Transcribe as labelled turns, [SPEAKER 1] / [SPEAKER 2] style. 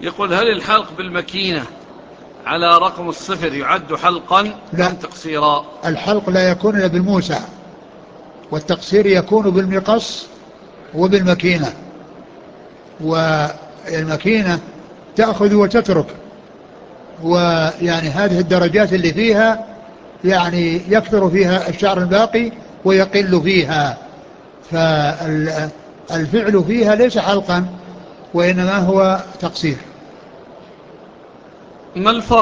[SPEAKER 1] يقول هل الحلق بالمكينة على رقم الصفر يعد حلقا أم تقصيرا؟
[SPEAKER 2] الحلق لا يكون إلا بالموسع، والتقصير يكون بالمقص وبالمكينة. والمكينة تأخذ وتترك، ويعني هذه الدرجات اللي فيها يعني يكثر فيها الشعر الباقي ويقل فيها، فالفعل فيها ليس حلقا وإنما هو تقصير.
[SPEAKER 1] ما الفرق